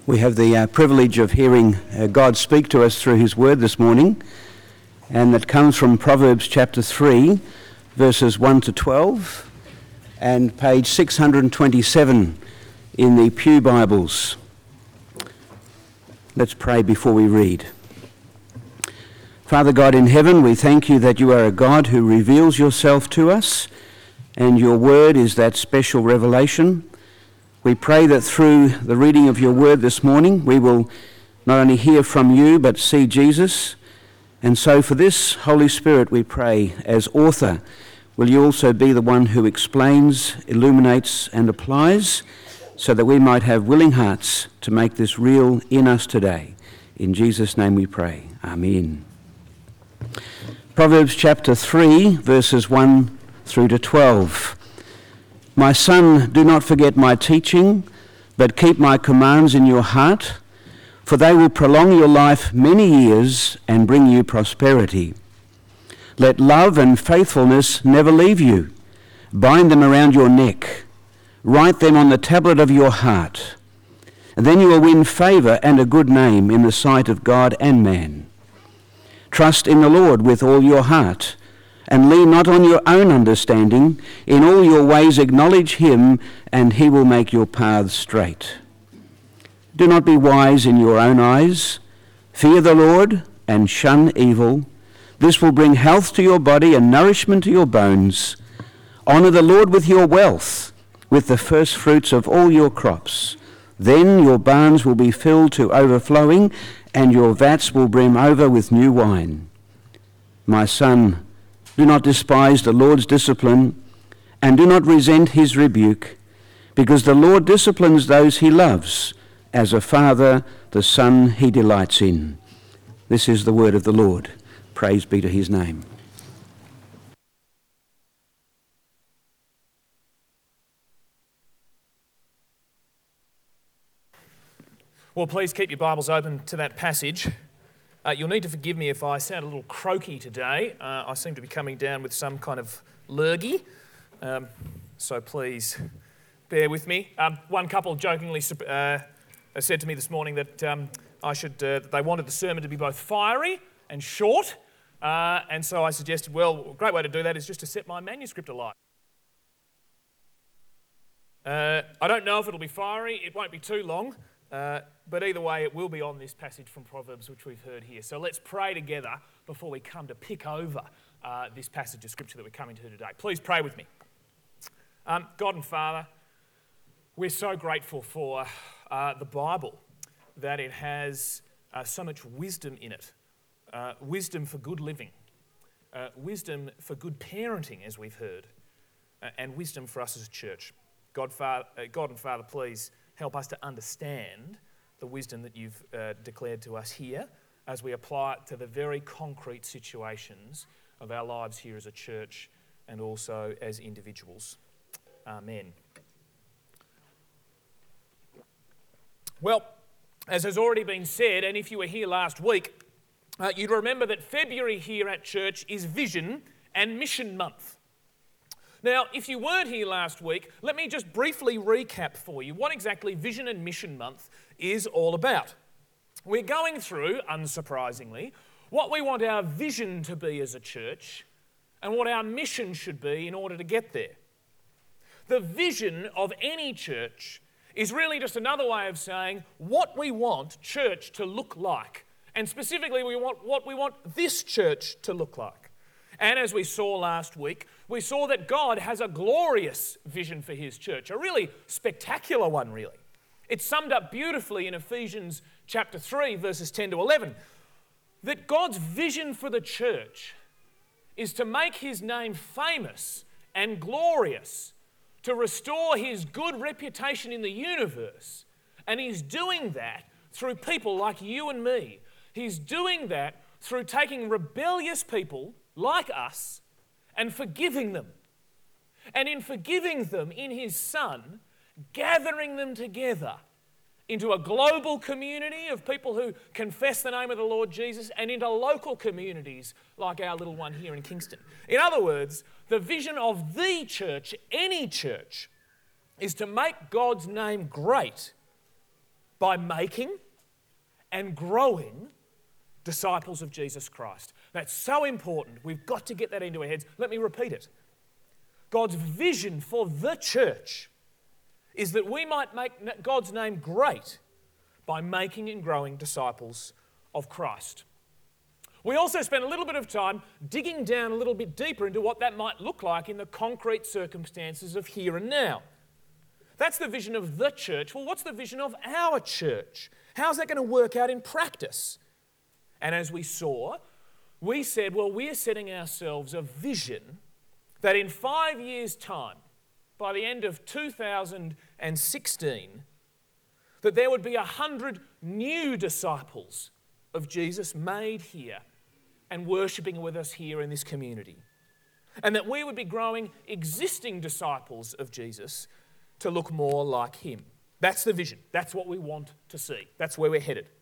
We have the privilege of hearing God speak to us through his word this morning, and that comes from Proverbs chapter 3, verses 1 to 12, and page 627 in the Pew Bibles. Let's pray before we read. Father God in heaven, we thank you that you are a God who reveals yourself to us, and your word is that special revelation. We pray that through the reading of your word this morning, we will not only hear from you, but see Jesus. And so for this, Holy Spirit, we pray, as author, will you also be the one who explains, illuminates, and applies, so that we might have willing hearts to make this real in us today. In Jesus' name we pray. Amen. Proverbs chapter 3, verses 1 through to 12. My son, do not forget my teaching, but keep my commands in your heart, for they will prolong your life many years and bring you prosperity. Let love and faithfulness never leave you. Bind them around your neck. Write them on the tablet of your heart. And then you will win favour and a good name in the sight of God and man. Trust in the Lord with all your heart, and lean not on your own understanding. In all your ways acknowledge him, and he will make your paths straight. Do not be wise in your own eyes. Fear the Lord and shun evil. This will bring health to your body and nourishment to your bones. Honour the Lord with your wealth, with the first fruits of all your crops. Then your barns will be filled to overflowing, and your vats will brim over with new wine. My son, do not despise the Lord's discipline, and do not resent his rebuke, because the Lord disciplines those he loves, as a father the son he delights in. This is the word of the Lord. Praise be to his name. Well, please keep your Bibles open to that passage. You'll need to forgive me if I sound a little croaky today. I seem to be coming down with some kind of lurgy, so please bear with me. One couple jokingly said to me this morning that they wanted the sermon to be both fiery and short, and so I suggested, well, a great way to do that is just to set my manuscript alight. I don't know if it'll be fiery. It won't be too long. But either way, it will be on this passage from Proverbs which we've heard here. So let's pray together before we come to pick over this passage of Scripture that we're coming to today. Please pray with me. God and Father, we're so grateful for the Bible, that it has so much wisdom in it. Wisdom for good living, wisdom for good parenting, as we've heard, and wisdom for us as a church. God and Father, please help us to understand the wisdom that you've declared to us here as we apply it to the very concrete situations of our lives here as a church and also as individuals. Amen. Well, as has already been said, and if you were here last week, you'd remember that February here at church is Vision and Mission Month. Now, if you weren't here last week, let me just briefly recap for you what exactly Vision and Mission Month is all about. We're going through, unsurprisingly, what we want our vision to be as a church and what our mission should be in order to get there. The vision of any church is really just another way of saying what we want church to look like. And specifically, what we want this church to look like. And as we saw last week, we saw that God has a glorious vision for his church, a really spectacular one, really. It's summed up beautifully in Ephesians chapter 3, verses 10 to 11, that God's vision for the church is to make his name famous and glorious, to restore his good reputation in the universe. And he's doing that through people like you and me. He's doing that through taking rebellious people like us and forgiving them. And in forgiving them in his Son, gathering them together into a global community of people who confess the name of the Lord Jesus and into local communities like our little one here in Kingston. In other words, the vision of the church, any church, is to make God's name great by making and growing disciples of Jesus Christ. That's so important. We've got to get that into our heads. Let me repeat it. God's vision for the church is that we might make God's name great by making and growing disciples of Christ. We also spent a little bit of time digging down a little bit deeper into what that might look like in the concrete circumstances of here and now. That's the vision of the church. Well, what's the vision of our church? How's that going to work out in practice? And as we saw, we said, well, we're setting ourselves a vision that in 5 years' time, by the end of 2016, that there would be 100 new disciples of Jesus made here and worshipping with us here in this community. And that we would be growing existing disciples of Jesus to look more like him. That's the vision. That's what we want to see. That's where we're headed.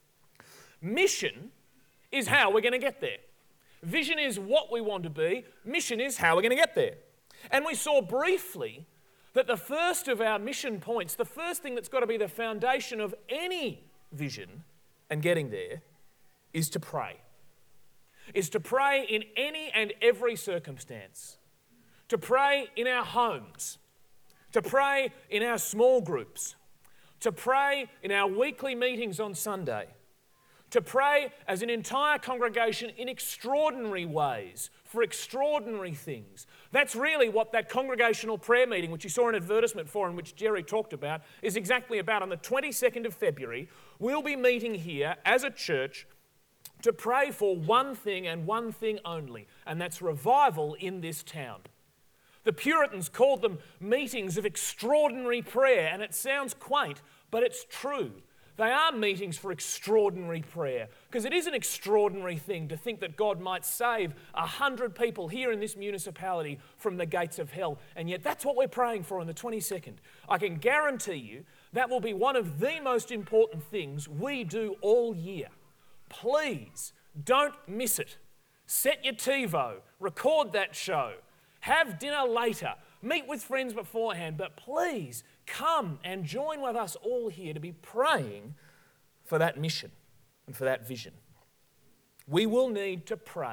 Mission is how we're going to get there. Vision is what we want to be. Mission is how we're going to get there. And we saw briefly that the first of our mission points, the first thing that's got to be the foundation of any vision and getting there, is to pray. Is to pray in any and every circumstance. To pray in our homes. To pray in our small groups. To pray in our weekly meetings on Sunday. To pray as an entire congregation in extraordinary ways, for extraordinary things. That's really what that congregational prayer meeting, which you saw an advertisement for and which Jerry talked about, is exactly about. On the 22nd of February, we'll be meeting here as a church to pray for one thing and one thing only, and that's revival in this town. The Puritans called them meetings of extraordinary prayer, and it sounds quaint, but it's true. They are meetings for extraordinary prayer, because it is an extraordinary thing to think that God might save 100 people here in this municipality from the gates of hell, and yet that's what we're praying for on the 22nd. I can guarantee you that will be one of the most important things we do all year. Please don't miss it. Set your TiVo, record that show, have dinner later, meet with friends beforehand, but please come and join with us all here to be praying for that mission and for that vision. We will need to pray.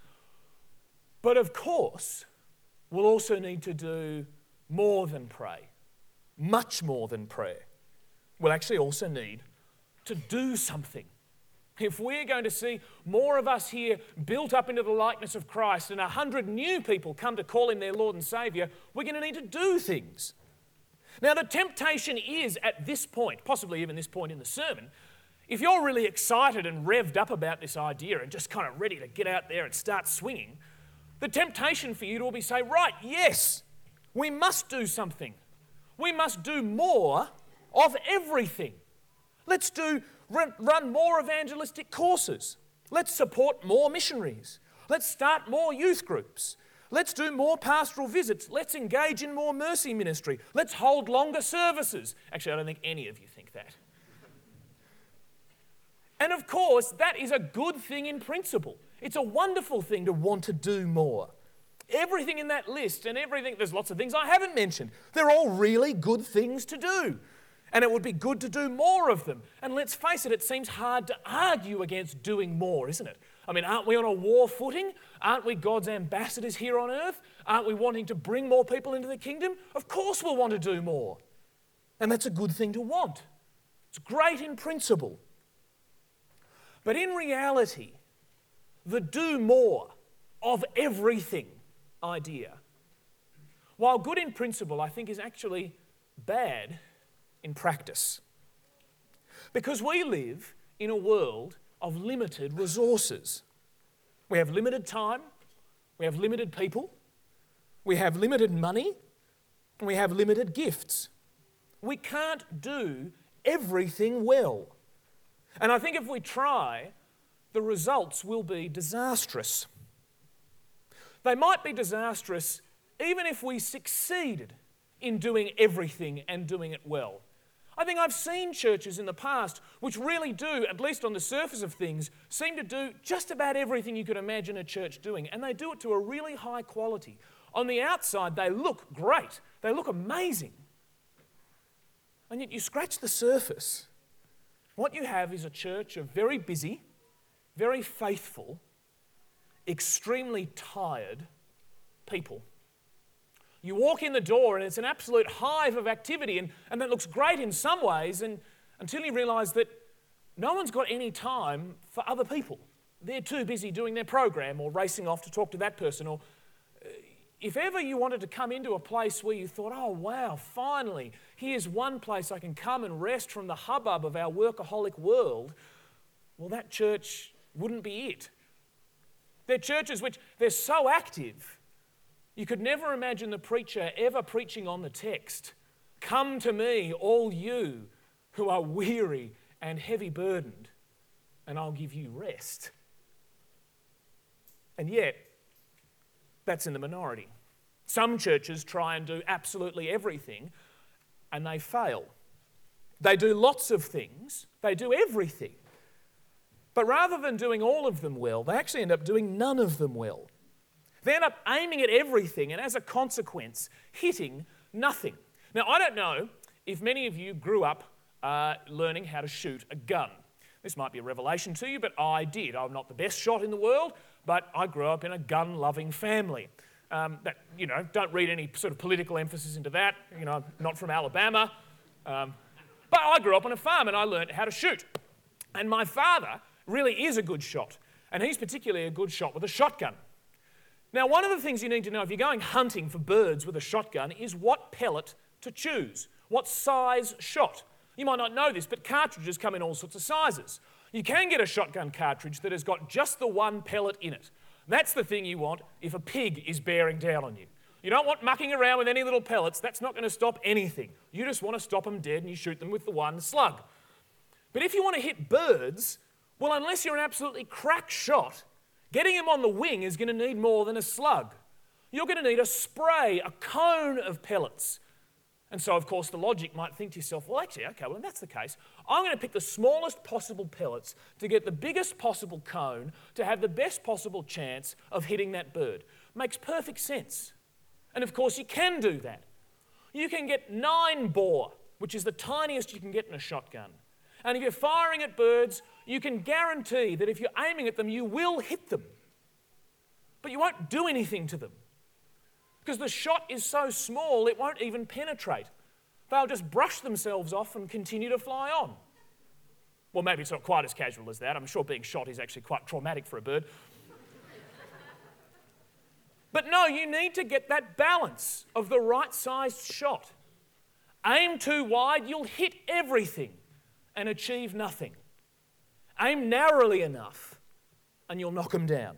But of course, we'll also need to do more than pray, much more than prayer. We'll actually also need to do something. If we're going to see more of us here built up into the likeness of Christ and 100 new people come to call him their Lord and Saviour, we're going to need to do things. Now, the temptation is at this point, possibly even this point in the sermon, if you're really excited and revved up about this idea and just kind of ready to get out there and start swinging, the temptation for you to be say, right, yes, we must do something. We must do more of everything. Let's run more evangelistic courses. Let's support more missionaries. Let's start more youth groups. Let's do more pastoral visits. Let's engage in more mercy ministry. Let's hold longer services. Actually, I don't think any of you think that. And of course, that is a good thing in principle. It's a wonderful thing to want to do more. Everything in that list and everything, there's lots of things I haven't mentioned. They're all really good things to do. And it would be good to do more of them. And let's face it, it seems hard to argue against doing more, isn't it? I mean, aren't we on a war footing? Aren't we God's ambassadors here on earth? Aren't we wanting to bring more people into the kingdom? Of course we'll want to do more. And that's a good thing to want. It's great in principle. But in reality, the do more of everything idea, while good in principle, I think is actually bad in practice. Because we live in a world of limited resources. We have limited time, we have limited people, we have limited money, and we have limited gifts. We can't do everything well. And I think if we try, the results will be disastrous. They might be disastrous even if we succeeded in doing everything and doing it well. I think I've seen churches in the past which really do, at least on the surface of things, seem to do just about everything you could imagine a church doing, and they do it to a really high quality. On the outside, they look great. They look amazing. And yet you scratch the surface What you have is a church of very busy, very faithful, extremely tired people. You walk in the door and it's an absolute hive of activity, and that looks great in some ways, and until you realise that no one's got any time for other people. They're too busy doing their program or racing off to talk to that person. Or if ever you wanted to come into a place where you thought, oh wow, finally, here's one place I can come and rest from the hubbub of our workaholic world, well, that church wouldn't be it. They're churches which they're so active, you could never imagine the preacher ever preaching on the text, "Come to me, all you who are weary and heavy burdened, and I'll give you rest." And yet, that's in the minority. Some churches try and do absolutely everything, and they fail. They do lots of things, they do everything. But rather than doing all of them well, they actually end up doing none of them well. They end up aiming at everything and as a consequence, hitting nothing. Now, I don't know if many of you grew up learning how to shoot a gun. This might be a revelation to you, but I did. I'm not the best shot in the world, but I grew up in a gun-loving family. Don't read any sort of political emphasis into that. I'm not from Alabama. But I grew up on a farm and I learned how to shoot. And my father really is a good shot, and he's particularly a good shot with a shotgun. Now, one of the things you need to know if you're going hunting for birds with a shotgun is what pellet to choose, what size shot. You might not know this, but cartridges come in all sorts of sizes. You can get a shotgun cartridge that has got just the one pellet in it. That's the thing you want if a pig is bearing down on you. You don't want mucking around with any little pellets. That's not going to stop anything. You just want to stop them dead and you shoot them with the one slug. But if you want to hit birds, well, unless you're an absolutely crack shot, getting them on the wing is going to need more than a slug. You're going to need a spray, a cone of pellets. And so, of course, the logic might think to yourself, well, actually, okay, well, if that's the case, I'm going to pick the smallest possible pellets to get the biggest possible cone to have the best possible chance of hitting that bird. Makes perfect sense. And, of course, you can do that. You can get 9 bore, which is the tiniest you can get in a shotgun. And if you're firing at birds, you can guarantee that if you're aiming at them, you will hit them. But you won't do anything to them. Because the shot is so small, it won't even penetrate. They'll just brush themselves off and continue to fly on. Well, maybe it's not quite as casual as that. I'm sure being shot is actually quite traumatic for a bird. But no, you need to get that balance of the right-sized shot. Aim too wide, you'll hit everything and achieve nothing. Aim narrowly enough and you'll knock them down.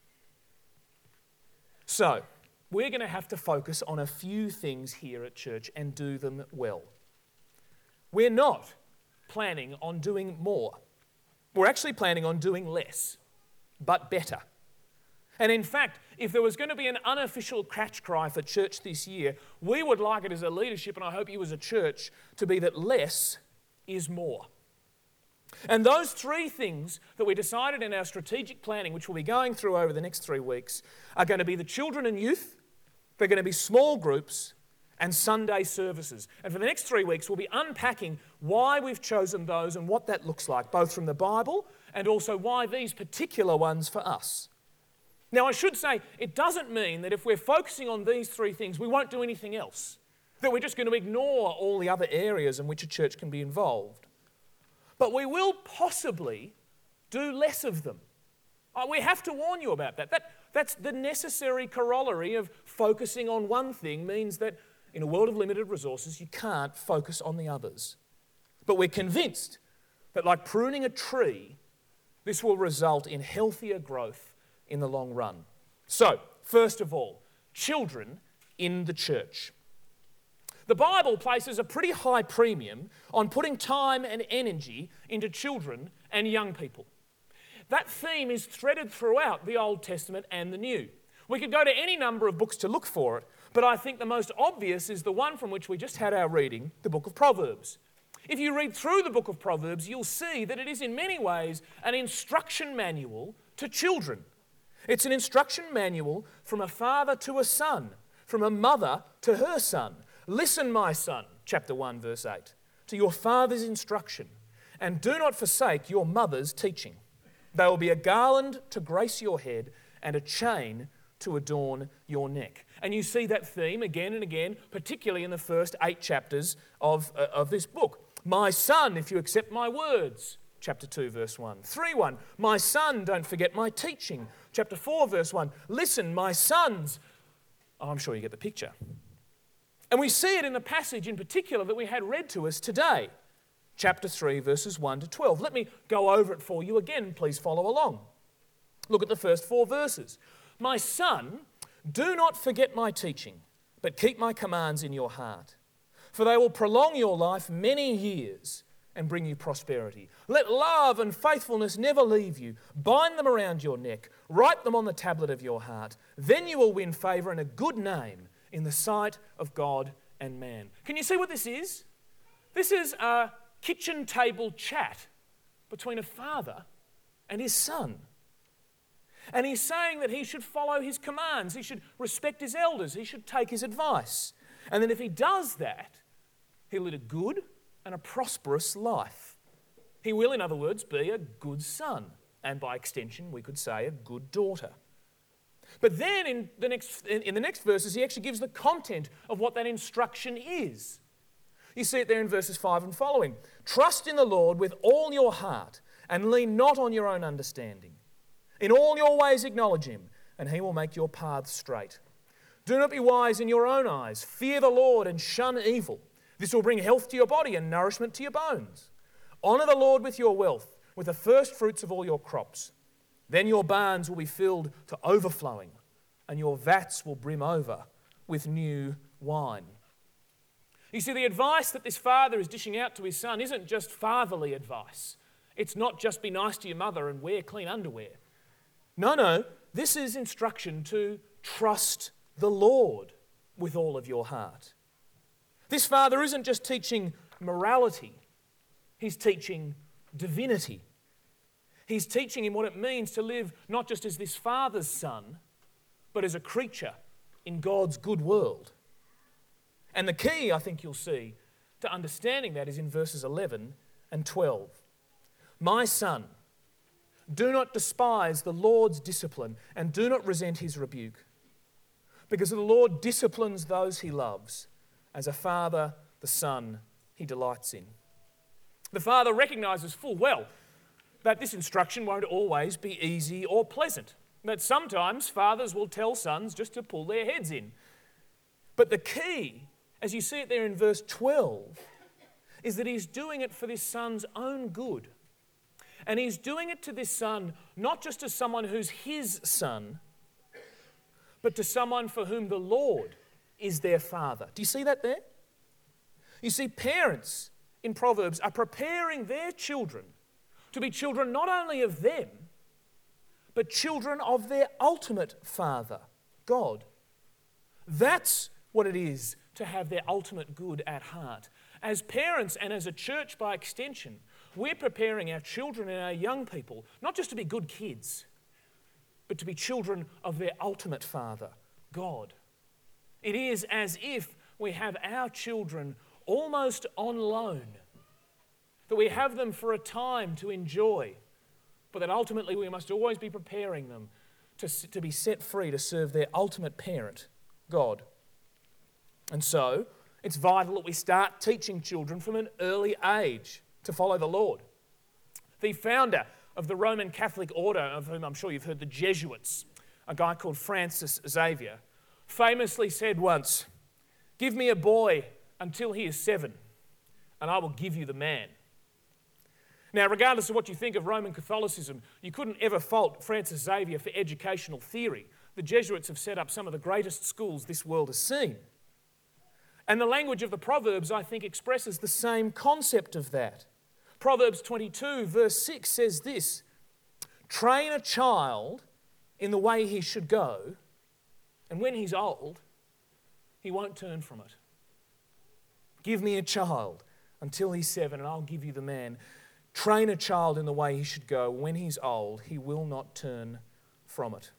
So, we're going to have to focus on a few things here at church and do them well. We're not planning on doing more. We're actually planning on doing less, but better. And in fact, if there was going to be an unofficial catch cry for church this year, we would like it as a leadership, and I hope you as a church, to be that less is more. And those 3 things that we decided in our strategic planning, which we'll be going through over the next 3 weeks, are going to be the children and youth, they're going to be small groups, and Sunday services. And for the next 3 weeks, we'll be unpacking why we've chosen those and what that looks like, both from the Bible and also why these particular ones for us. Now, I should say, it doesn't mean that if we're focusing on these 3 things, we won't do anything else, that we're just going to ignore all the other areas in which a church can be involved. But we will possibly do less of them. We have to warn you about that. That's the necessary corollary of focusing on one thing means that in a world of limited resources, you can't focus on the others. But we're convinced that like pruning a tree, this will result in healthier growth in the long run. So, first of all, children in the church. The Bible places a pretty high premium on putting time and energy into children and young people. That theme is threaded throughout the Old Testament and the New. We could go to any number of books to look for it, but I think the most obvious is the one from which we just had our reading, the book of Proverbs. If you read through the book of Proverbs, you'll see that it is in many ways an instruction manual to children. It's an instruction manual from a father to a son, from a mother to her son. Listen, my son, chapter 1, verse 8, to your father's instruction, and do not forsake your mother's teaching. They will be a garland to grace your head and a chain to adorn your neck. And you see that theme again and again, particularly in the first 8 chapters of this book. My son, if you accept my words, chapter 2, verse 1. 3:1, my son, don't forget my teaching. Chapter 4, verse 1, listen, my sons. Oh, I'm sure you get the picture. And we see it in the passage in particular that we had read to us today. Chapter 3, verses 1 to 12. Let me go over it for you again. Please follow along. Look at the first 4 verses. My son, do not forget my teaching, but keep my commands in your heart. For they will prolong your life many years and bring you prosperity. Let love and faithfulness never leave you. Bind them around your neck. Write them on the tablet of your heart. Then you will win favour and a good name in the sight of God and man. Can you see what this is? This is a kitchen table chat between a father and his son. And he's saying that he should follow his commands, he should respect his elders, he should take his advice. And then if he does that, he'll lead a good and a prosperous life. He will, in other words, be a good son, and by extension, we could say a good daughter. But then in the next verses, he actually gives the content of what that instruction is. You see it there in verses 5 and following. Trust in the Lord with all your heart and lean not on your own understanding. In all your ways acknowledge him, and he will make your paths straight. Do not be wise in your own eyes. Fear the Lord and shun evil. This will bring health to your body and nourishment to your bones. Honour the Lord with your wealth, with the first fruits of all your crops. Then your barns will be filled to overflowing, and your vats will brim over with new wine. You see, the advice that this father is dishing out to his son isn't just fatherly advice. It's not just be nice to your mother and wear clean underwear. No, this is instruction to trust the Lord with all of your heart. This father isn't just teaching morality, he's teaching divinity. He's teaching him what it means to live not just as this father's son, but as a creature in God's good world. And the key, I think you'll see, to understanding that is in verses 11 and 12. My son, do not despise the Lord's discipline and do not resent his rebuke, because the Lord disciplines those he loves, as a father the son he delights in. The father recognises full well that this instruction won't always be easy or pleasant, that sometimes fathers will tell sons just to pull their heads in. But the key, as you see it there in verse 12, is that he's doing it for this son's own good. And he's doing it to this son not just as someone who's his son, but to someone for whom the Lord is their father. Do you see that there? You see, parents in Proverbs are preparing their children to be children not only of them, but children of their ultimate father, God. That's what it is to have their ultimate good at heart. As parents and as a church by extension, we're preparing our children and our young people not just to be good kids, but to be children of their ultimate father, God. It is as if we have our children almost on loan, that we have them for a time to enjoy, but that ultimately we must always be preparing them to be set free to serve their ultimate parent, God. And so, it's vital that we start teaching children from an early age to follow the Lord. The founder of the Roman Catholic order, of whom I'm sure you've heard, the Jesuits, a guy called Francis Xavier, famously said once, "Give me a boy until he is 7, and I will give you the man." Now, regardless of what you think of Roman Catholicism, you couldn't ever fault Francis Xavier for educational theory. The Jesuits have set up some of the greatest schools this world has seen. And the language of the Proverbs, I think, expresses the same concept of that. Proverbs 22, verse 6 says this, "Train a child in the way he should go, and when he's old, he won't turn from it." Give me a child until he's 7, and I'll give you the man. Train a child in the way he should go. When he's old, he will not turn from it.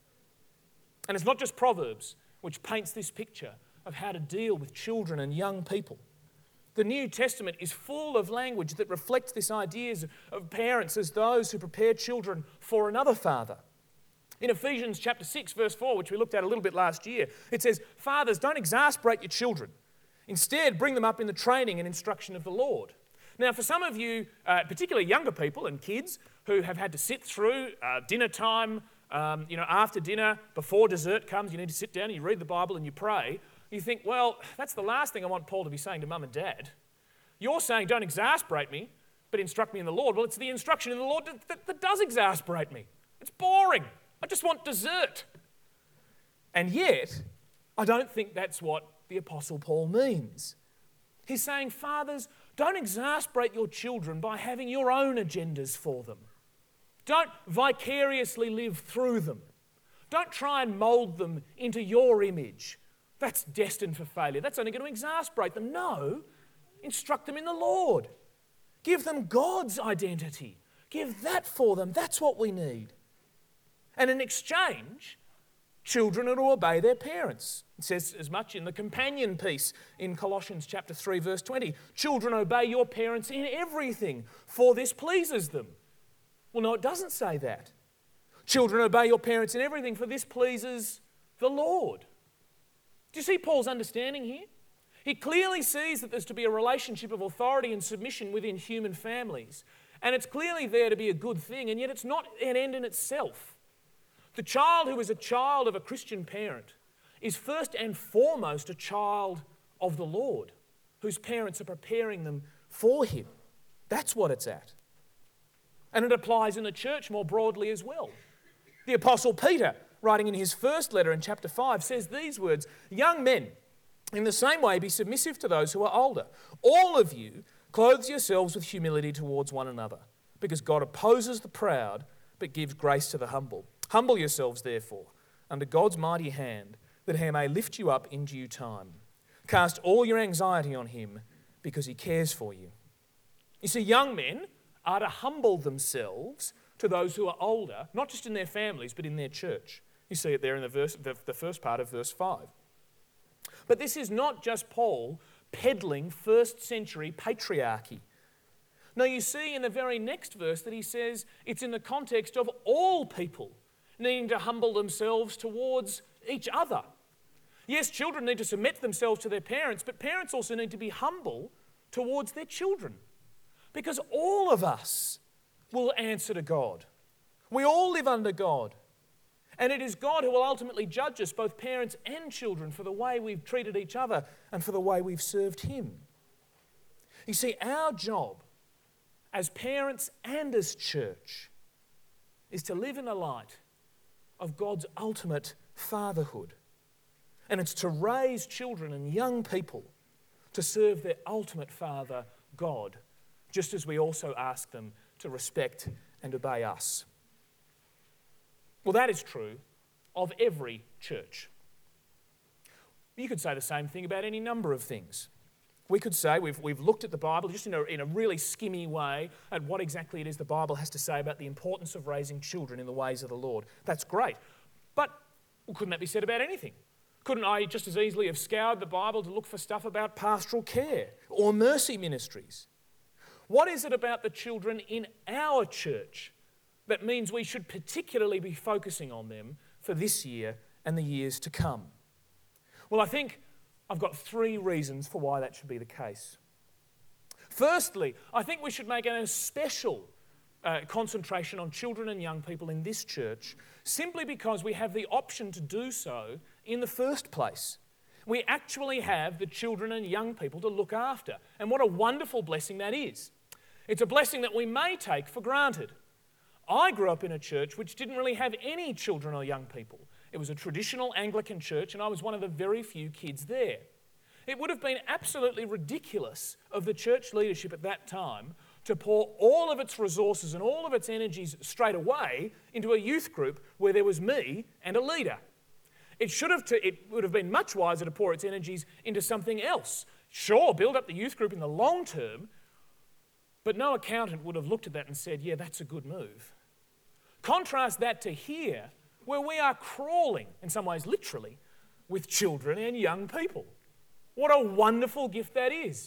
And it's not just Proverbs which paints this picture of how to deal with children and young people. The New Testament is full of language that reflects this idea of parents as those who prepare children for another father. In Ephesians chapter 6, verse 4, which we looked at a little bit last year, it says, "Fathers, don't exasperate your children. Instead, bring them up in the training and instruction of the Lord." Now, for some of you, particularly younger people and kids who have had to sit through dinner time, after dinner, before dessert comes, you need to sit down and you read the Bible and you pray. You think, well, that's the last thing I want Paul to be saying to mum and dad. You're saying, don't exasperate me, but instruct me in the Lord. Well, it's the instruction in the Lord that does exasperate me. It's boring. I just want dessert. And yet, I don't think that's what the Apostle Paul means. He's saying, fathers, don't exasperate your children by having your own agendas for them. Don't vicariously live through them. Don't try and mould them into your image. That's destined for failure. That's only going to exasperate them. No, instruct them in the Lord. Give them God's identity. Give that for them. That's what we need. And in exchange, children are to obey their parents. It says as much in the companion piece in Colossians chapter 3, verse 20. Children, obey your parents in everything, for this pleases them. Well, no, it doesn't say that. Children, obey your parents in everything, for this pleases the Lord. Do you see Paul's understanding here? He clearly sees that there's to be a relationship of authority and submission within human families. And it's clearly there to be a good thing, and yet it's not an end in itself. The child who is a child of a Christian parent is first and foremost a child of the Lord, whose parents are preparing them for him. That's what it's at. And it applies in the church more broadly as well. The Apostle Peter, writing in his first letter in chapter 5, says these words, "Young men, in the same way be submissive to those who are older. All of you clothe yourselves with humility towards one another, because God opposes the proud, but gives grace to the humble. Humble yourselves, therefore, under God's mighty hand, that he may lift you up in due time. Cast all your anxiety on him, because he cares for you." You see, young men are to humble themselves to those who are older, not just in their families, but in their church. You see it there in the first part of verse 5. But this is not just Paul peddling first century patriarchy. No, you see in the very next verse that he says it's in the context of all people needing to humble themselves towards each other. Yes, children need to submit themselves to their parents, but parents also need to be humble towards their children. Because all of us will answer to God. We all live under God. And it is God who will ultimately judge us, both parents and children, for the way we've treated each other and for the way we've served him. You see, our job as parents and as church is to live in the light of God's ultimate fatherhood. And it's to raise children and young people to serve their ultimate father, God, just as we also ask them to respect and obey us. Well, that is true of every church. You could say the same thing about any number of things. We could say we've looked at the Bible just in a really skimmy way at what exactly it is the Bible has to say about the importance of raising children in the ways of the Lord. That's great. But couldn't that be said about anything? Couldn't I just as easily have scoured the Bible to look for stuff about pastoral care or mercy ministries? What is it about the children in our church that means we should particularly be focusing on them for this year and the years to come? Well, I think I've got 3 reasons for why that should be the case. Firstly, I think we should make a special concentration on children and young people in this church simply because we have the option to do so in the first place. We actually have the children and young people to look after. And what a wonderful blessing that is. It's a blessing that we may take for granted. I grew up in a church which didn't really have any children or young people. It was a traditional Anglican church and I was one of the very few kids there. It would have been absolutely ridiculous of the church leadership at that time to pour all of its resources and all of its energies straight away into a youth group where there was me and a leader. It would have been much wiser to pour its energies into something else. Sure, build up the youth group in the long term, but no accountant would have looked at that and said, yeah, that's a good move. Contrast that to here, where we are crawling, in some ways literally, with children and young people. What a wonderful gift that is.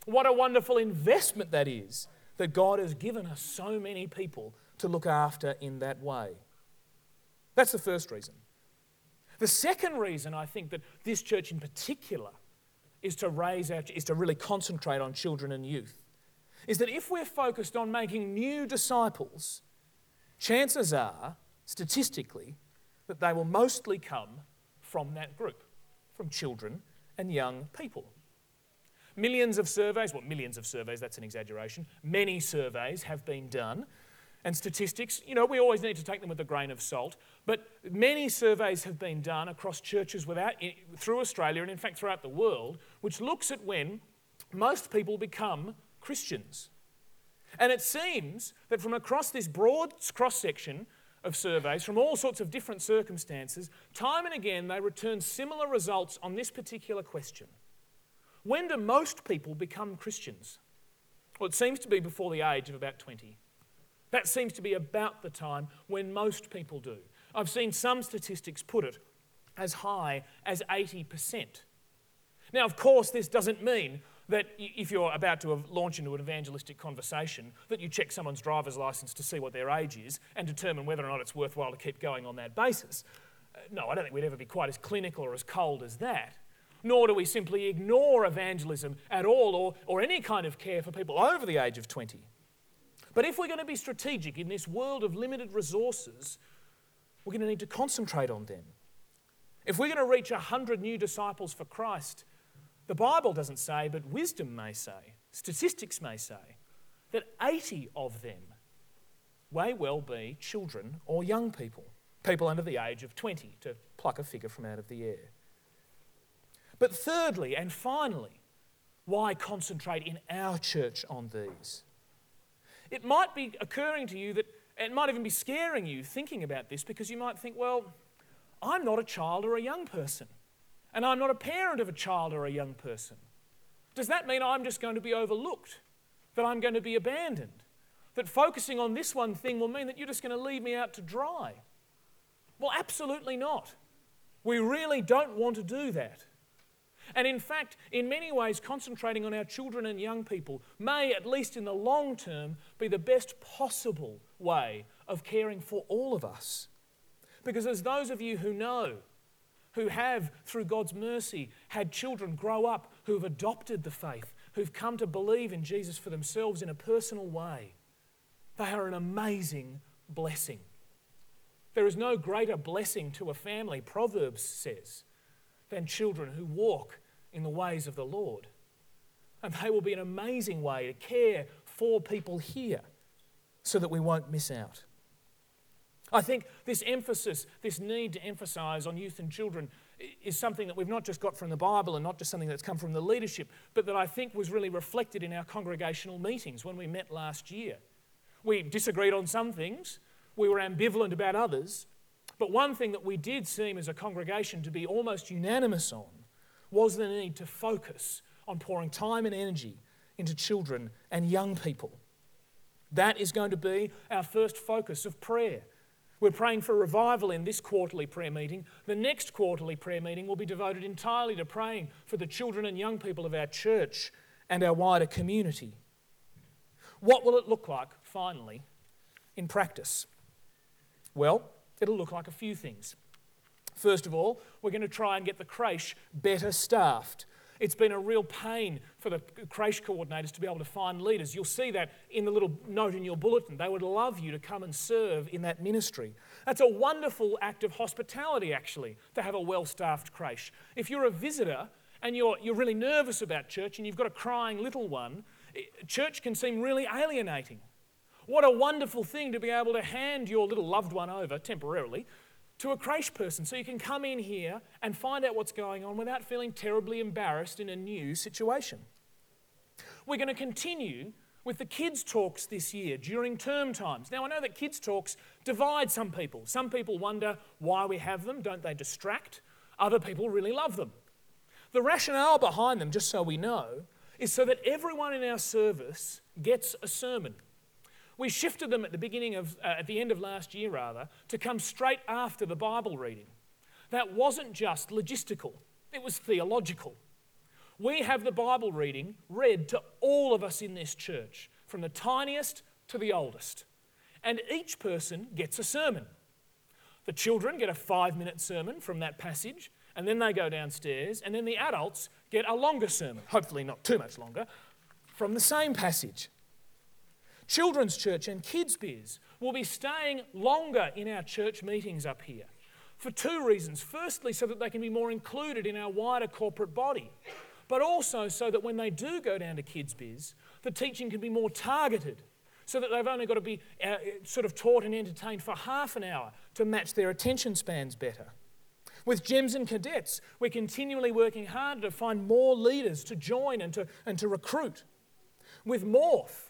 What a wonderful investment that is, that God has given us so many people to look after in that way. That's the first reason. The second reason I think that this church in particular is to really concentrate on children and youth is that if we're focused on making new disciples, chances are, statistically, that they will mostly come from that group, from children and young people. Millions of surveys, that's an exaggeration, many surveys have been done, and statistics, we always need to take them with a grain of salt, but many surveys have been done across churches through Australia and in fact throughout the world, which looks at when most people become Christians. And it seems that from across this broad cross-section of surveys, from all sorts of different circumstances, time and again they return similar results on this particular question. When do most people become Christians? Well, it seems to be before the age of about 20. That seems to be about the time when most people do. I've seen some statistics put it as high as 80%. Now, of course, this doesn't mean that if you're about to launch into an evangelistic conversation, that you check someone's driver's licence to see what their age is and determine whether or not it's worthwhile to keep going on that basis. No, I don't think we'd ever be quite as clinical or as cold as that. Nor do we simply ignore evangelism at all or any kind of care for people over the age of 20. But if we're going to be strategic in this world of limited resources, we're going to need to concentrate on them. If we're going to reach 100 new disciples for Christ, the Bible doesn't say, but wisdom may say, statistics may say, that 80 of them may well be children or young people, people under the age of 20, to pluck a figure from out of the air. But thirdly and finally, why concentrate in our church on these? It might be occurring to you that it might even be scaring you thinking about this, because you might think, well, I'm not a child or a young person, and I'm not a parent of a child or a young person. Does that mean I'm just going to be overlooked, that I'm going to be abandoned, that focusing on this one thing will mean that you're just going to leave me out to dry? Well, absolutely not. We really don't want to do that. And in fact, in many ways, concentrating on our children and young people may, at least in the long term, be the best possible way of caring for all of us. Because as those of you who know, who have, through God's mercy, had children grow up who have adopted the faith, who've come to believe in Jesus for themselves in a personal way, they are an amazing blessing. There is no greater blessing to a family, Proverbs says, than children who walk in the ways of the Lord. And they will be an amazing way to care for people here so that we won't miss out. I think this emphasis, this need to emphasise on youth and children is something that we've not just got from the Bible and not just something that's come from the leadership, but that I think was really reflected in our congregational meetings when we met last year. We disagreed on some things, we were ambivalent about others, but one thing that we did seem as a congregation to be almost unanimous on was the need to focus on pouring time and energy into children and young people. That is going to be our first focus of prayer. We're praying for revival in this quarterly prayer meeting. The next quarterly prayer meeting will be devoted entirely to praying for the children and young people of our church and our wider community. What will it look like, finally, in practice? Well, it'll look like a few things. First of all, we're going to try and get the creche better staffed. It's been a real pain for the creche coordinators to be able to find leaders. You'll see that in the little note in your bulletin. They would love you to come and serve in that ministry. That's a wonderful act of hospitality, actually, to have a well-staffed creche. If you're a visitor and you're really nervous about church and you've got a crying little one, church can seem really alienating. What a wonderful thing to be able to hand your little loved one over, temporarily, to a creche person so you can come in here and find out what's going on without feeling terribly embarrassed in a new situation. We're going to continue with the kids' talks this year during term times. Now, I know that kids' talks divide some people. Some people wonder why we have them. Don't they distract? Other people really love them. The rationale behind them, just so we know, is so that everyone in our service gets a sermon. We shifted them at the end of last year, to come straight after the Bible reading. That wasn't just logistical, it was theological. we have the Bible reading read to all of us in this church, from the tiniest to the oldest. And each person gets a sermon. The children get a 5-minute sermon from that passage, and then they go downstairs, and then the adults get a longer sermon, hopefully not too much longer, from the same passage. Children's Church and Kids Biz will be staying longer in our church meetings up here for 2 reasons. Firstly, so that they can be more included in our wider corporate body, but also so that when they do go down to Kids Biz, the teaching can be more targeted, so that they've only got to be sort of taught and entertained for half an hour to match their attention spans better. With Gems and Cadets, we're continually working harder to find more leaders to join and to recruit. With Morph,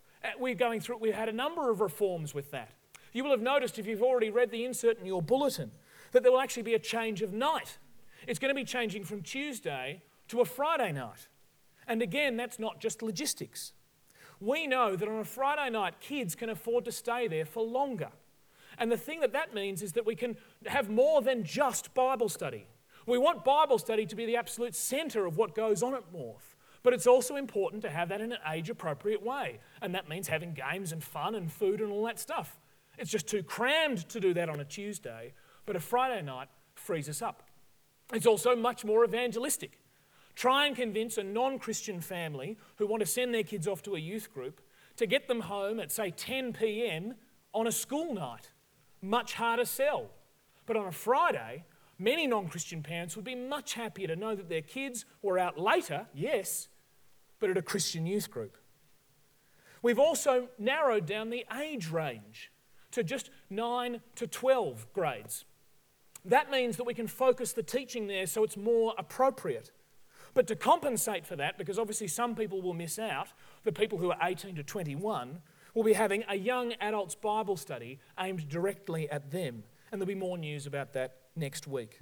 we've had a number of reforms with that. You will have noticed, if you've already read the insert in your bulletin, that there will actually be a change of night. It's going to be changing from Tuesday to a Friday night. And again, that's not just logistics. We know that on a Friday night, kids can afford to stay there for longer. And the thing that means is that we can have more than just Bible study. We want Bible study to be the absolute centre of what goes on at Morph. But it's also important to have that in an age-appropriate way. And that means having games and fun and food and all that stuff. It's just too crammed to do that on a Tuesday, but a Friday night frees us up. It's also much more evangelistic. Try and convince a non-Christian family who want to send their kids off to a youth group to get them home at, say, 10 p.m. on a school night. Much harder sell. But on a Friday, many non-Christian parents would be much happier to know that their kids were out later, yes, but at a Christian youth group. We've also narrowed down the age range to just 9 to 12 grades. That means that we can focus the teaching there so it's more appropriate. But to compensate for that, because obviously some people will miss out, the people who are 18 to 21, will be having a young adults Bible study aimed directly at them. And there'll be more news about that next week.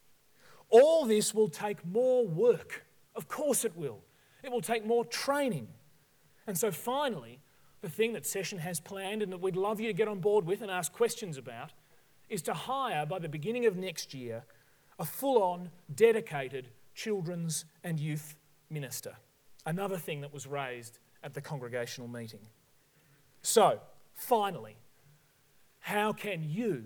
All this will take more work. Of course it will. It will take more training. And so finally, the thing that Session has planned and that we'd love you to get on board with and ask questions about is to hire, by the beginning of next year, a full-on, dedicated children's and youth minister. Another thing that was raised at the congregational meeting. So, finally, how can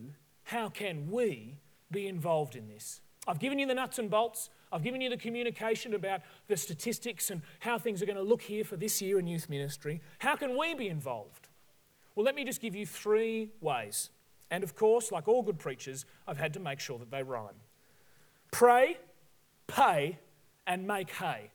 we be involved in this? I've given you the nuts and bolts. I've given you the communication about the statistics and how things are going to look here for this year in youth ministry. How can we be involved? Well, let me just give you 3 ways. And of course, like all good preachers, I've had to make sure that they rhyme. Pray, pay, and make hay.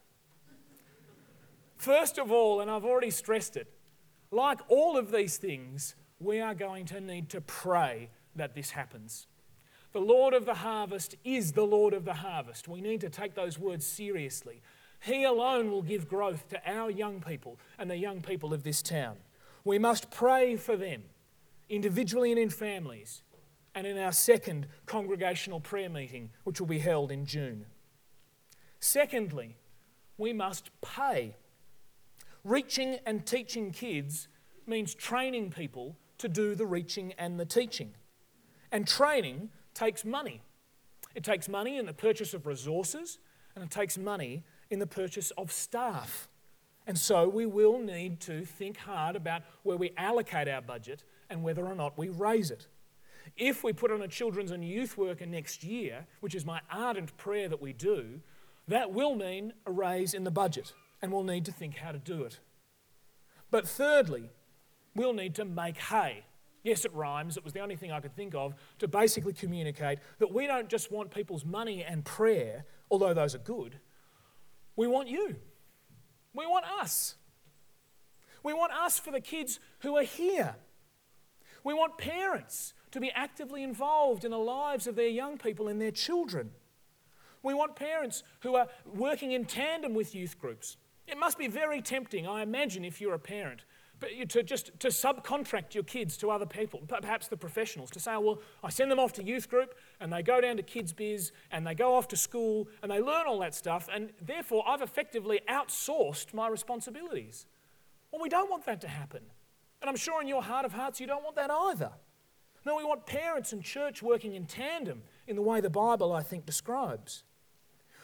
First of all, and I've already stressed it, like all of these things, we are going to need to pray that this happens. The Lord of the harvest is the Lord of the harvest. We need to take those words seriously. He alone will give growth to our young people and the young people of this town. We must pray for them, individually and in families, and in our second congregational prayer meeting, which will be held in June. Secondly, we must pay. Reaching and teaching kids means training people to do the reaching and the teaching. And training takes money. It takes money in the purchase of resources, and it takes money in the purchase of staff. And so we will need to think hard about where we allocate our budget and whether or not we raise it. If we put on a children's and youth worker next year, which is my ardent prayer that we do, that will mean a raise in the budget, and we'll need to think how to do it. But thirdly, we'll need to make hay. Yes, it rhymes. It was the only thing I could think of to basically communicate that we don't just want people's money and prayer, although those are good. We want you. We want us. We want us for the kids who are here. We want parents to be actively involved in the lives of their young people and their children. We want parents who are working in tandem with youth groups. It must be very tempting, I imagine, if you're a parent, but to subcontract your kids to other people, perhaps the professionals, to say, well, I send them off to youth group and they go down to Kids Biz and they go off to school and they learn all that stuff, and therefore I've effectively outsourced my responsibilities. Well, we don't want that to happen. And I'm sure in your heart of hearts you don't want that either. No, we want parents and church working in tandem in the way the Bible, I think, describes.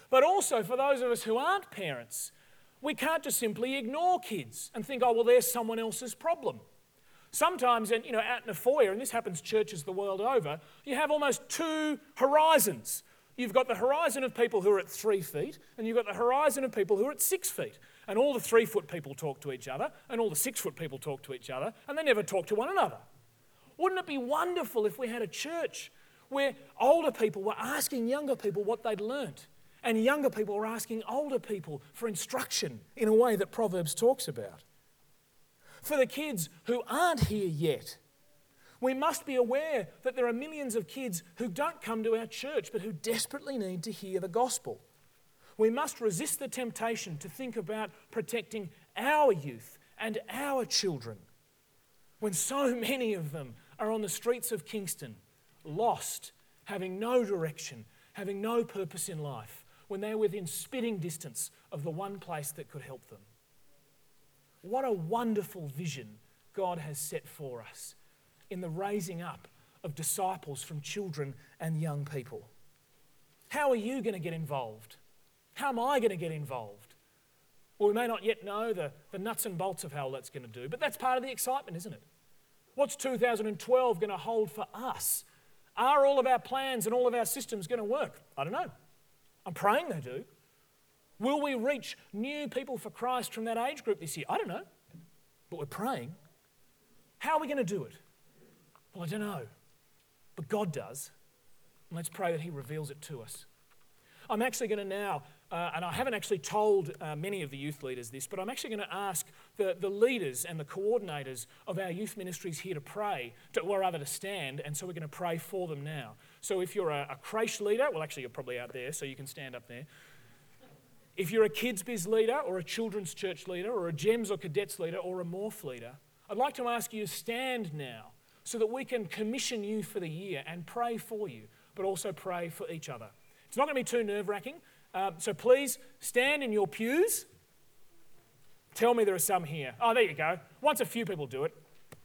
But also for those of us who aren't parents, we can't just simply ignore kids and think, oh, well, there's someone else's problem. Sometimes, out in a foyer, and this happens churches the world over, you have almost two horizons. You've got the horizon of people who are at 3 feet, and you've got the horizon of people who are at 6 feet. And all the 3-foot people talk to each other, and all the 6-foot people talk to each other, and they never talk to one another. Wouldn't it be wonderful if we had a church where older people were asking younger people what they'd learnt, and younger people were asking older people for instruction in a way that Proverbs talks about? For the kids who aren't here yet, we must be aware that there are millions of kids who don't come to our church but who desperately need to hear the gospel. We must resist the temptation to think about protecting our youth and our children when so many of them are on the streets of Kingston, lost, having no direction, having no purpose in life, when they're within spitting distance of the one place that could help them. What a wonderful vision God has set for us in the raising up of disciples from children and young people. How are you going to get involved? How am I going to get involved? Well, we may not yet know the nuts and bolts of how all that's going to do, but that's part of the excitement, isn't it? What's 2012 going to hold for us? Are all of our plans and all of our systems going to work? I don't know. I'm praying they do. Will we reach new people for Christ from that age group this year? I don't know, but we're praying. How are we going to do it? Well, I don't know, but God does. And let's pray that He reveals it to us. I'm actually going to now, and I haven't actually told many of the youth leaders this, but I'm actually going to ask the leaders and the coordinators of our youth ministries here to pray, or rather to stand, and so we're going to pray for them now. So if you're a creche leader, well, actually you're probably out there, so you can stand up there. If you're a kids biz leader or a children's church leader or a GEMS or cadets leader or a morph leader, I'd like to ask you to stand now so that we can commission you for the year and pray for you, but also pray for each other. It's not going to be too nerve-wracking, so please stand in your pews. Tell me there are some here. Oh, there you go. Once a few people do it.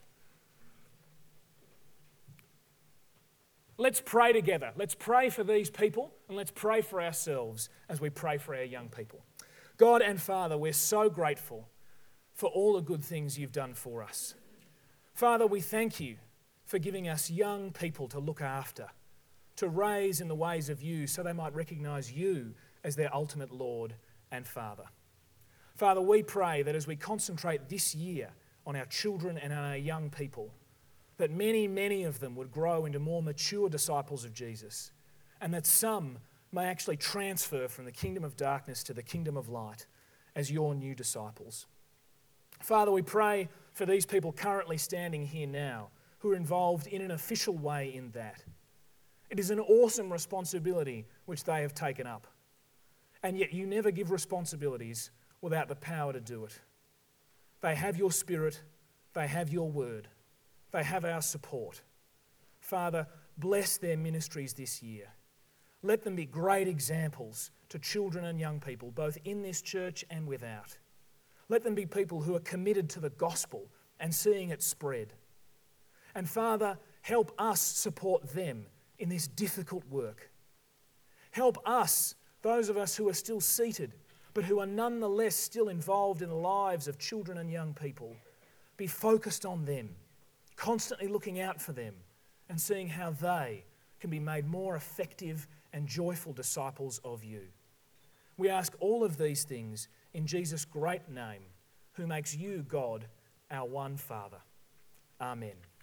Let's pray together. Let's pray for these people and let's pray for ourselves as we pray for our young people. God and Father, we're so grateful for all the good things you've done for us. Father, we thank you for giving us young people to look after, to raise in the ways of you so they might recognise you as their ultimate Lord and Father. Father, we pray that as we concentrate this year on our children and on our young people, that many, many of them would grow into more mature disciples of Jesus, and that some may actually transfer from the kingdom of darkness to the kingdom of light as your new disciples. Father, we pray for these people currently standing here now who are involved in an official way in that. It is an awesome responsibility which they have taken up, and yet you never give responsibilities without the power to do it. They have your Spirit, they have your word. They have our support. Father, bless their ministries this year. Let them be great examples to children and young people, both in this church and without. Let them be people who are committed to the gospel and seeing it spread. And Father, help us support them in this difficult work. Help us, those of us who are still seated, but who are nonetheless still involved in the lives of children and young people, be focused on them, constantly looking out for them and seeing how they can be made more effective and joyful disciples of you. We ask all of these things in Jesus' great name, who makes you, God, our one Father. Amen.